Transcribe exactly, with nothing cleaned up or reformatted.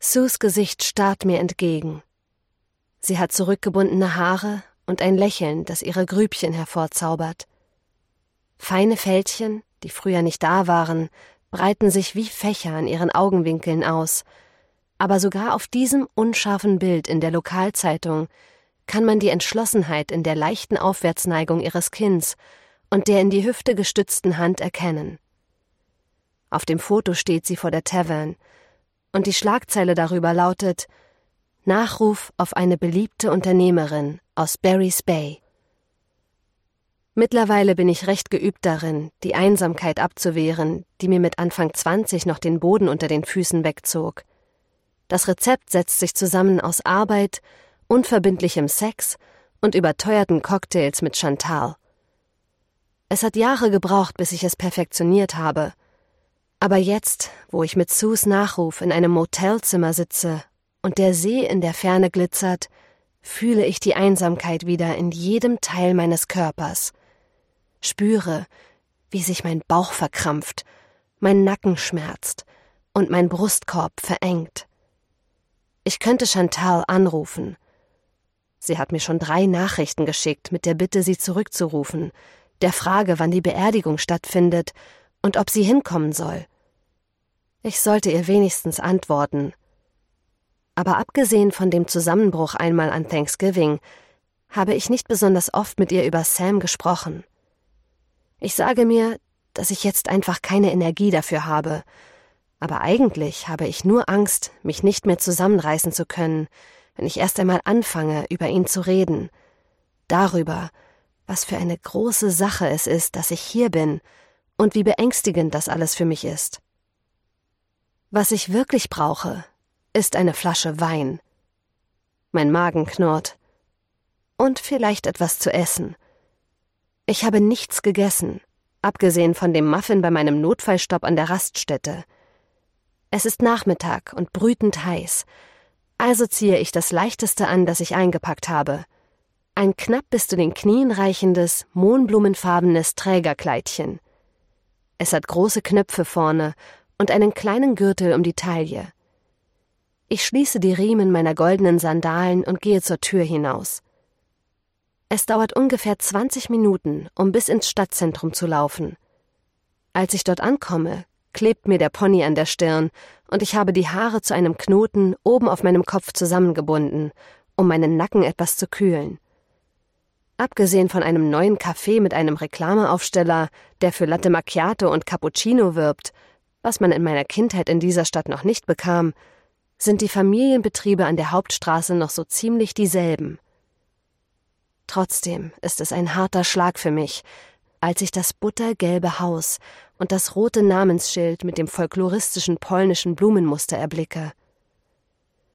Sues Gesicht starrt mir entgegen. Sie hat zurückgebundene Haare und ein Lächeln, das ihre Grübchen hervorzaubert. Feine Fältchen, die früher nicht da waren, breiten sich wie Fächer an ihren Augenwinkeln aus. Aber sogar auf diesem unscharfen Bild in der Lokalzeitung kann man die Entschlossenheit in der leichten Aufwärtsneigung ihres Kinns und der in die Hüfte gestützten Hand erkennen. Auf dem Foto steht sie vor der Tavern und die Schlagzeile darüber lautet: Nachruf auf eine beliebte Unternehmerin aus Barry's Bay. Mittlerweile bin ich recht geübt darin, die Einsamkeit abzuwehren, die mir mit Anfang zwanzig noch den Boden unter den Füßen wegzog. Das Rezept setzt sich zusammen aus Arbeit, unverbindlichem Sex und überteuerten Cocktails mit Chantal. Es hat Jahre gebraucht, bis ich es perfektioniert habe. Aber jetzt, wo ich mit Sues Nachruf in einem Motelzimmer sitze und der See in der Ferne glitzert, fühle ich die Einsamkeit wieder in jedem Teil meines Körpers. Spüre, wie sich mein Bauch verkrampft, mein Nacken schmerzt und mein Brustkorb verengt. Ich könnte Chantal anrufen. Sie hat mir schon drei Nachrichten geschickt mit der Bitte, sie zurückzurufen, der Frage, wann die Beerdigung stattfindet und ob sie hinkommen soll. Ich sollte ihr wenigstens antworten. Aber abgesehen von dem Zusammenbruch einmal an Thanksgiving, habe ich nicht besonders oft mit ihr über Sam gesprochen. Ich sage mir, dass ich jetzt einfach keine Energie dafür habe, aber eigentlich habe ich nur Angst, mich nicht mehr zusammenreißen zu können, wenn ich erst einmal anfange, über ihn zu reden, darüber, was für eine große Sache es ist, dass ich hier bin und wie beängstigend das alles für mich ist. Was ich wirklich brauche, ist eine Flasche Wein. Mein Magen knurrt. Und vielleicht etwas zu essen. Ich habe nichts gegessen, abgesehen von dem Muffin bei meinem Notfallstopp an der Raststätte. Es ist Nachmittag und brütend heiß, also ziehe ich das Leichteste an, das ich eingepackt habe. Ein knapp bis zu den Knien reichendes, mohnblumenfarbenes Trägerkleidchen. Es hat große Knöpfe vorne und einen kleinen Gürtel um die Taille. Ich schließe die Riemen meiner goldenen Sandalen und gehe zur Tür hinaus. Es dauert ungefähr zwanzig Minuten, um bis ins Stadtzentrum zu laufen. Als ich dort ankomme, klebt mir der Pony an der Stirn und ich habe die Haare zu einem Knoten oben auf meinem Kopf zusammengebunden, um meinen Nacken etwas zu kühlen. Abgesehen von einem neuen Café mit einem Reklameaufsteller, der für Latte Macchiato und Cappuccino wirbt, was man in meiner Kindheit in dieser Stadt noch nicht bekam, sind die Familienbetriebe an der Hauptstraße noch so ziemlich dieselben. Trotzdem ist es ein harter Schlag für mich, als ich das buttergelbe Haus und das rote Namensschild mit dem folkloristischen polnischen Blumenmuster erblicke.